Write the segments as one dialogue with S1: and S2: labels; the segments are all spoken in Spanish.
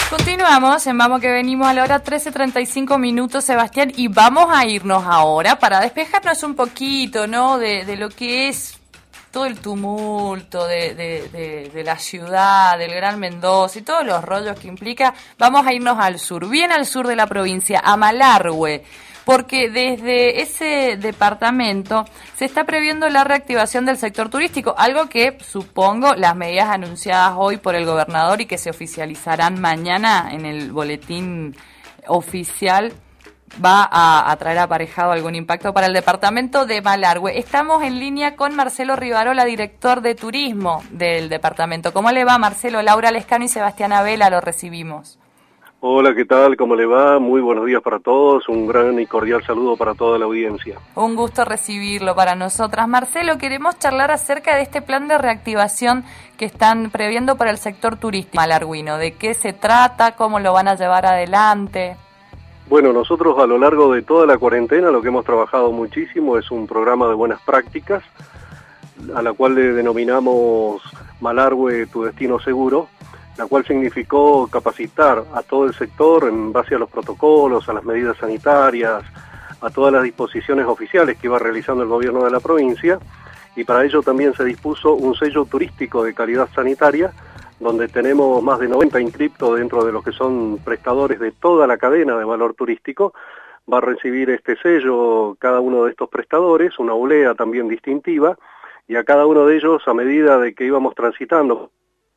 S1: Continuamos en Vamos que venimos a la hora 13:35 minutos, Sebastián, y vamos a irnos ahora para despejarnos un poquito, ¿no? De lo que es todo el tumulto de la ciudad, del Gran Mendoza y todos los rollos que implica. Vamos a irnos al sur, bien al sur de la provincia, a Malargüe, porque desde ese departamento se está previendo la reactivación del sector turístico, algo que supongo las medidas anunciadas hoy por el gobernador y que se oficializarán mañana en el boletín oficial va a traer aparejado algún impacto para el departamento de Malargüe. Estamos en línea con Marcelo Rivarola, director de turismo del departamento. ¿Cómo le va, Marcelo? Laura Lescano y Sebastián Abela lo recibimos.
S2: Hola, ¿qué tal? ¿Cómo le va? Muy buenos días para todos, un gran y cordial saludo para toda la audiencia.
S1: Un gusto recibirlo para nosotras. Marcelo, queremos charlar acerca de este plan de reactivación que están previendo para el sector turístico malargüino. ¿De qué se trata? ¿Cómo lo van a llevar adelante?
S2: Bueno, nosotros a lo largo de toda la cuarentena lo que hemos trabajado muchísimo es un programa de buenas prácticas, a la cual le denominamos Malargüe, tu destino seguro, la cual significó capacitar a todo el sector en base a los protocolos, a las medidas sanitarias, a todas las disposiciones oficiales que iba realizando el gobierno de la provincia, y para ello también se dispuso un sello turístico de calidad sanitaria, donde tenemos más de 90 inscriptos dentro de los que son prestadores de toda la cadena de valor turístico. Va a recibir este sello cada uno de estos prestadores, una oblea también distintiva, y a cada uno de ellos, a medida de que íbamos transitando.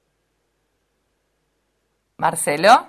S1: Marcelo.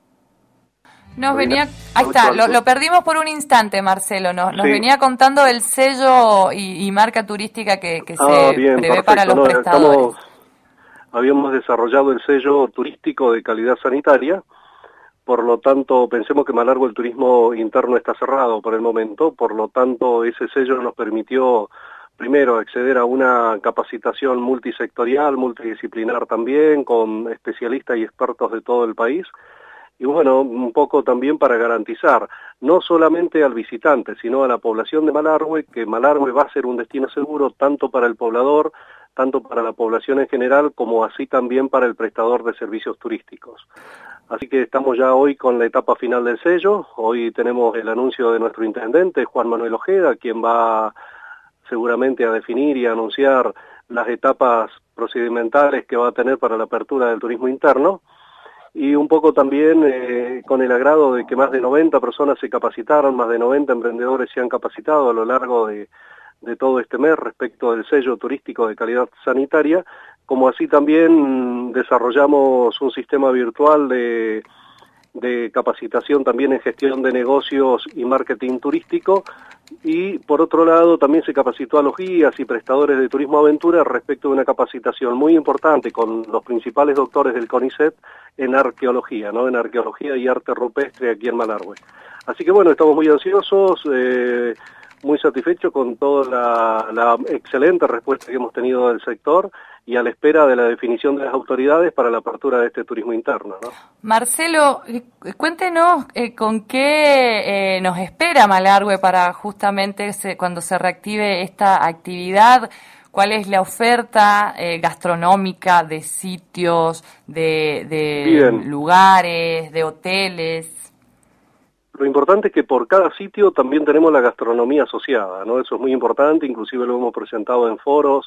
S1: Ahí está, lo perdimos por un instante, Marcelo. Nos venía contando del sello y marca turística que se prevé perfecto, para los prestadores.
S2: Habíamos desarrollado el sello turístico de calidad sanitaria, por lo tanto, pensemos que Malargüe el turismo interno está cerrado por el momento, por lo tanto, ese sello nos permitió primero acceder a una capacitación multisectorial, multidisciplinar también, con especialistas y expertos de todo el país, y bueno, un poco también para garantizar, no solamente al visitante, sino a la población de Malargüe, que Malargüe va a ser un destino seguro tanto para el poblador, tanto para la población en general, como así también para el prestador de servicios turísticos. Así que estamos ya hoy con la etapa final del sello. Hoy tenemos el anuncio de nuestro intendente, Juan Manuel Ojeda, quien va seguramente a definir y a anunciar las etapas procedimentales que va a tener para la apertura del turismo interno, y un poco también con el agrado de que más de 90 personas se capacitaron, más de 90 emprendedores se han capacitado a lo largo de todo este mes respecto del sello turístico de calidad sanitaria, como así también desarrollamos un sistema virtual de capacitación también en gestión de negocios y marketing turístico, y por otro lado también se capacitó a los guías y prestadores de turismo aventura respecto de una capacitación muy importante con los principales doctores del CONICET en arqueología, ¿no? En arqueología y arte rupestre aquí en Malargüe. Así que bueno, estamos muy ansiosos, muy satisfechos con toda la excelente respuesta que hemos tenido del sector y a la espera de la definición de las autoridades para la apertura de este turismo interno, ¿no?
S1: Marcelo, cuéntenos con qué nos espera Malargüe para justamente cuando se reactive esta actividad. ¿Cuál es la oferta gastronómica de sitios, de lugares, de hoteles?
S2: Lo importante es que por cada sitio también tenemos la gastronomía asociada, ¿no? Eso es muy importante, inclusive lo hemos presentado en foros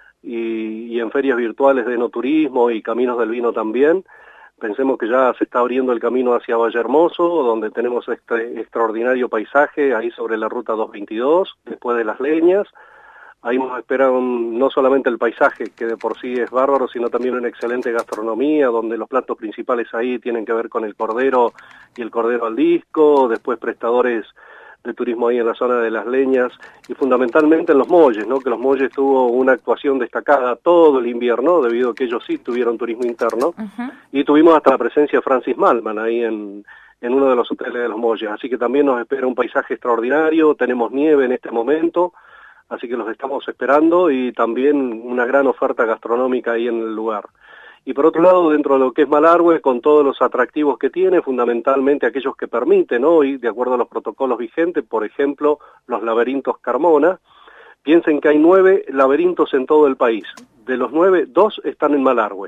S2: y en ferias virtuales de enoturismo y caminos del vino también. Pensemos que ya se está abriendo el camino hacia Valle Hermoso, donde tenemos este extraordinario paisaje ahí sobre la ruta 222, después de Las Leñas. Ahí nos esperan no solamente el paisaje, que de por sí es bárbaro, sino también una excelente gastronomía, donde los platos principales ahí tienen que ver con el cordero y el cordero al disco, después prestadores de turismo ahí en la zona de Las Leñas, y fundamentalmente en Los Molles, ¿no? Que Los Molles tuvo una actuación destacada todo el invierno, debido a que ellos sí tuvieron turismo interno, y tuvimos hasta la presencia de Francis Malman ahí en uno de los hoteles de Los Molles, así que también nos espera un paisaje extraordinario, tenemos nieve en este momento, así que los estamos esperando, y también una gran oferta gastronómica ahí en el lugar. Y por otro lado, dentro de lo que es Malargüe, con todos los atractivos que tiene, fundamentalmente aquellos que permiten hoy, de acuerdo a los protocolos vigentes, por ejemplo, los laberintos Carmona. Piensen que hay 9 laberintos en todo el país. De los 9, 2 están en Malargüe.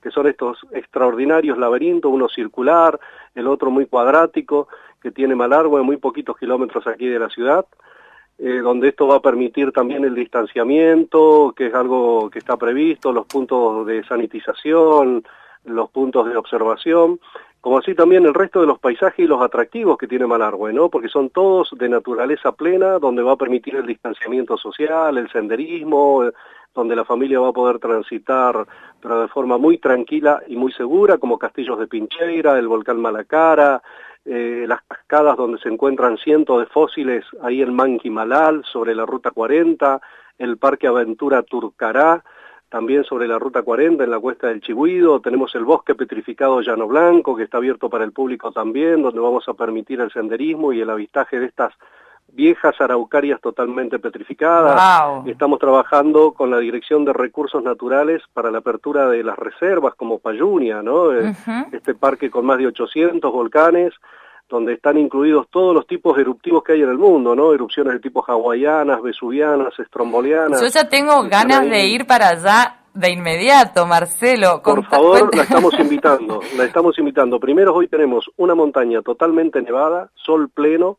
S2: que son estos extraordinarios laberintos, uno circular, el otro muy cuadrático, que tiene Malargüe, muy poquitos kilómetros aquí de la ciudad, donde esto va a permitir también el distanciamiento, que es algo que está previsto, los puntos de sanitización, los puntos de observación, como así también el resto de los paisajes y los atractivos que tiene Malargüe, ¿no? Porque son todos de naturaleza plena, donde va a permitir el distanciamiento social, el senderismo, donde la familia va a poder transitar, pero de forma muy tranquila y muy segura, como Castillos de Pincheira, el volcán Malacara, las cascadas donde se encuentran cientos de fósiles ahí en Manquimalal, sobre la Ruta 40, el Parque Aventura Turcará, también sobre la Ruta 40 en la Cuesta del Chigüido, tenemos el Bosque Petrificado Llano Blanco, que está abierto para el público también, donde vamos a permitir el senderismo y el avistaje de estas viejas araucarias totalmente petrificadas.
S1: Wow.
S2: Estamos trabajando con la Dirección de Recursos Naturales para la apertura de las reservas como Payunia, ¿no? Este parque con más de 800 volcanes, donde están incluidos todos los tipos eruptivos que hay en el mundo, ¿no? Erupciones de tipo hawaianas, vesuvianas, estrombolianas.
S1: Yo ya tengo ganas de ir para allá de inmediato, Marcelo.
S2: Por favor, la estamos invitando. Primero, hoy tenemos una montaña totalmente nevada, sol pleno,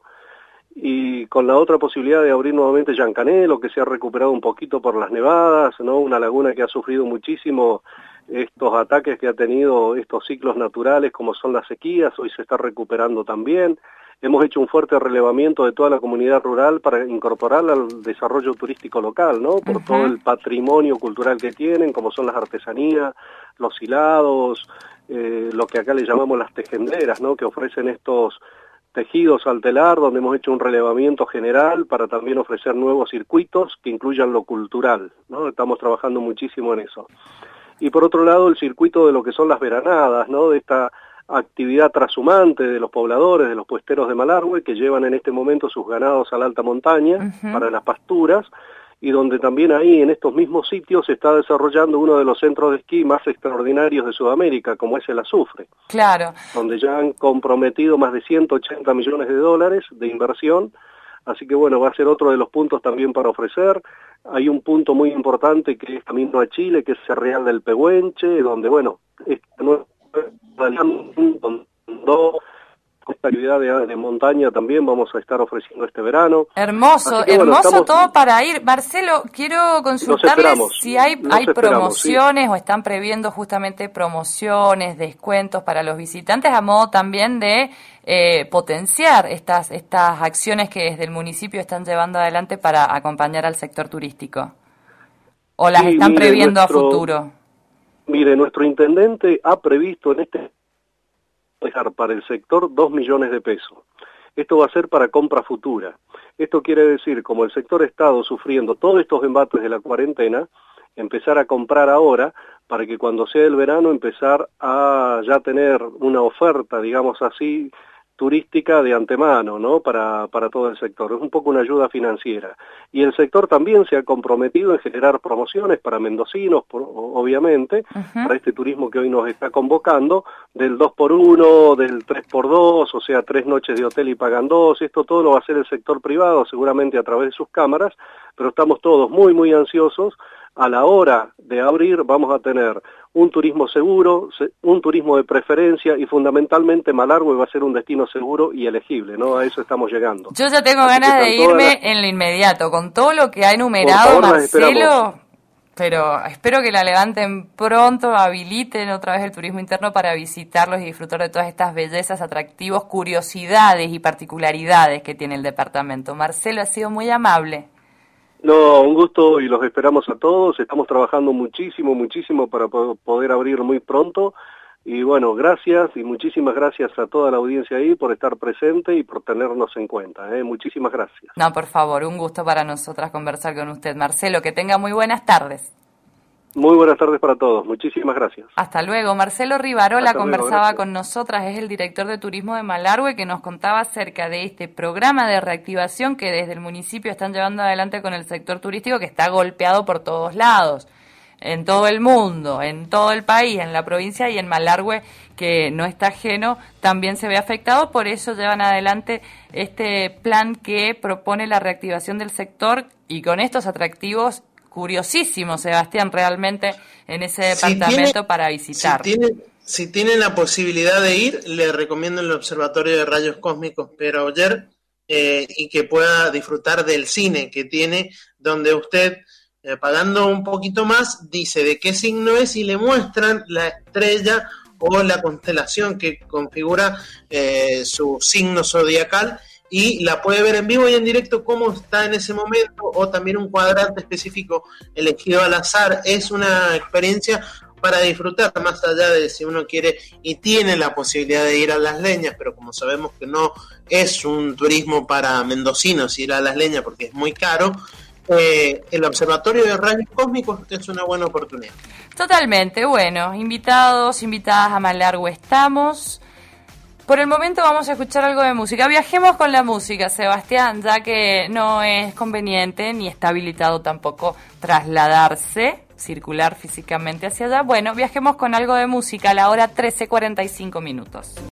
S2: y con la otra posibilidad de abrir nuevamente Yancanelo, que se ha recuperado un poquito por las nevadas, ¿no? Una laguna que ha sufrido muchísimo estos ataques que ha tenido estos ciclos naturales como son las sequías, hoy se está recuperando también. Hemos hecho un fuerte relevamiento de toda la comunidad rural para incorporarla al desarrollo turístico local, ¿no? Por todo el patrimonio cultural que tienen, como son las artesanías, los hilados, lo que acá le llamamos las tejenderas, ¿no? Que ofrecen estos tejidos al telar, donde hemos hecho un relevamiento general para también ofrecer nuevos circuitos que incluyan lo cultural, ¿no? Estamos trabajando muchísimo en eso. Y por otro lado, el circuito de lo que son las veranadas, ¿no? De esta actividad trashumante de los pobladores, de los puesteros de Malargüe, que llevan en este momento sus ganados a la alta montaña para las pasturas, y donde también ahí en estos mismos sitios se está desarrollando uno de los centros de esquí más extraordinarios de Sudamérica, como es el Azufre.
S1: Claro.
S2: Donde ya han comprometido más de 180 millones de dólares de inversión, así que bueno, va a ser otro de los puntos también para ofrecer. Hay un punto muy importante que es camino a Chile, que es Cerreal del Pehuenche, donde bueno, esta actividad de montaña también vamos a estar ofreciendo este verano.
S1: Hermoso, hermoso todo para ir. Marcelo, quiero consultarles si hay promociones, ¿sí? O están previendo justamente promociones, descuentos para los visitantes a modo también de potenciar estas acciones que desde el municipio están llevando adelante para acompañar al sector turístico. ¿O las están previendo a futuro?
S2: Mire, nuestro intendente ha previsto en dejar para el sector 2 millones de pesos. Esto va a ser para compra futura. Esto quiere decir, como el sector ha estado sufriendo todos estos embates de la cuarentena, empezar a comprar ahora para que cuando sea el verano empezar a ya tener una oferta, digamos así, turística de antemano, ¿no? Para todo el sector. Es un poco una ayuda financiera. Y el sector también se ha comprometido en generar promociones para mendocinos, obviamente, para este turismo que hoy nos está convocando, del 2x1, del 3x2, o sea, 3 noches de hotel y pagan 2, esto todo lo va a hacer el sector privado, seguramente a través de sus cámaras, pero estamos todos muy, muy ansiosos. A la hora de abrir vamos a tener un turismo seguro, un turismo de preferencia y fundamentalmente Malargüe va a ser un destino seguro y elegible, ¿no? A eso estamos llegando.
S1: Yo ya tengo ganas de irme en lo inmediato, con todo lo que ha enumerado Marcelo, pero espero que la levanten pronto, habiliten otra vez el turismo interno para visitarlos y disfrutar de todas estas bellezas, atractivos, curiosidades y particularidades que tiene el departamento. Marcelo, ha sido muy amable.
S2: No, un gusto y los esperamos a todos. Estamos trabajando muchísimo para poder abrir muy pronto. Y bueno, gracias y muchísimas gracias a toda la audiencia ahí por estar presente y por tenernos en cuenta. Muchísimas gracias.
S1: No, por favor, un gusto para nosotras conversar con usted. Marcelo, que tenga muy buenas tardes.
S2: Muy buenas tardes para todos, muchísimas gracias.
S1: Hasta luego. Marcelo Rivarola conversaba con nosotras, es el director de turismo de Malargüe, que nos contaba acerca de este programa de reactivación que desde el municipio están llevando adelante con el sector turístico, que está golpeado por todos lados, en todo el mundo, en todo el país, en la provincia y en Malargüe, que no está ajeno, también se ve afectado. Por eso llevan adelante este plan que propone la reactivación del sector y con estos atractivos curiosísimo, Sebastián, realmente en ese departamento para visitar.
S3: Si tienen la posibilidad de ir, le recomiendo el Observatorio de Rayos Cósmicos Pedro Oller, y que pueda disfrutar del cine que tiene, donde usted, pagando un poquito más, dice de qué signo es y le muestran la estrella o la constelación que configura su signo zodiacal, y la puede ver en vivo y en directo cómo está en ese momento, o también un cuadrante específico elegido al azar. Es una experiencia para disfrutar, más allá de si uno quiere y tiene la posibilidad de ir a Las Leñas, pero como sabemos que no es un turismo para mendocinos ir a Las Leñas porque es muy caro, el Observatorio de Rayos Cósmicos es una buena oportunidad.
S1: Totalmente, bueno, invitadas a Malargüe estamos. Por el momento vamos a escuchar algo de música. Viajemos con la música, Sebastián, ya que no es conveniente ni está habilitado tampoco trasladarse, circular físicamente hacia allá. Bueno, viajemos con algo de música a la hora 13:45.